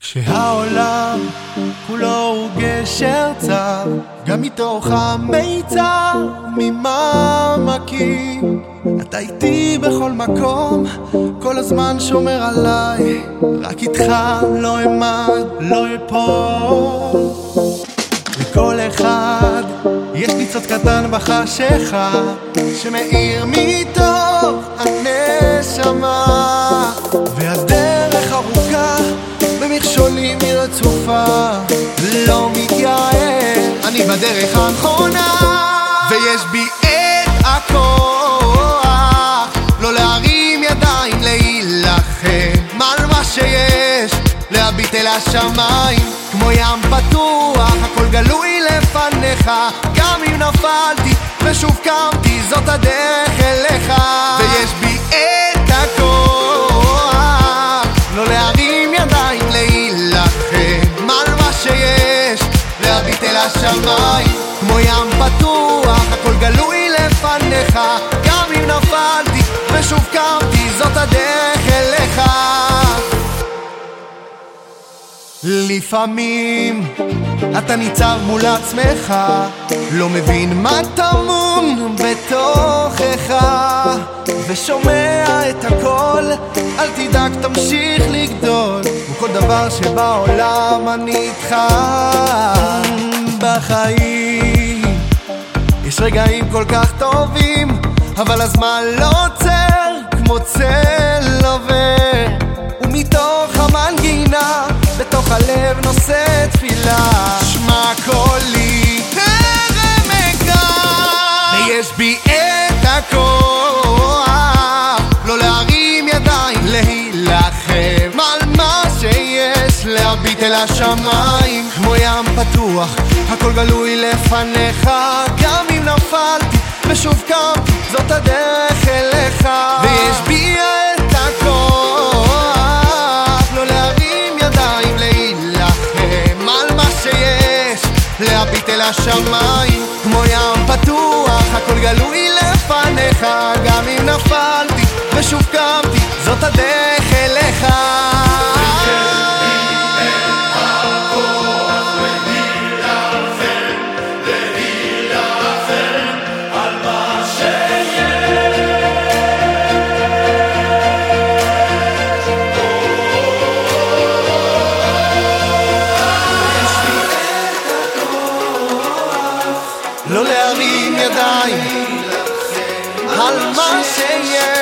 כשהעולם כולו הוא גשר צר, גם מתוך המיצר ממעמקים, אתה איתי בכל מקום, כל הזמן שומר עליי, רק איתך לא אמד, לא אפול. לכל אחד יש ניצוץ קטן בחשיכה שמאיר מתוך הנשמה, והדרך ארוכה במכשולים היא רצופה, לא מתייאש, אני בדרך הנכונה, ויש בי את הכוח לא להרים ידיים, להילחם על מה שיש, להביט אל השמיים כמו ים פתוח, הכל גלוי לפניך, גם אם נפלתי ושוב קמתי, זאת הדרך אליך. ויש בי את הכוח לא להרים ידיים, להילחם על מה שיש, להביט אל השמיים כמו ים פתוח, הכל גלוי לפניך, גם אם נפלתי ושוב קמתי, זאת הדרך אליך. לפעמים אתה ניצב מול עצמך, לא מבין מה טמון בתוכך, ושומע את הכל, אל תדאג תמשיך לגדול, וכל דבר שבעולם אני איתך. בחיים יש רגעים כל כך טובים, אבל הזמן לא עוצר כמו צל עובר, ומתוך המנגינה בתוך הלב נושא תפילה, שמע קולי טרם אגע, ויש בי את הכוח לא להרים ידיים, להילחם על מה שיש, להביט אל השמיים כמו ים פתוח, הכל גלוי לפניך, גם אם נפלתי ושוב קמתי, זאת הדרך אליך. ויש בי את הכוח לא להרים ידיים, להילחם על מה שיש, להביט אל השמיים כמו ים פתוח, הכל גלוי לפניך, גם אם נפלתי ושוב קמתי, זאת הדרך אליך. לא להרים ידיים על מה שיש,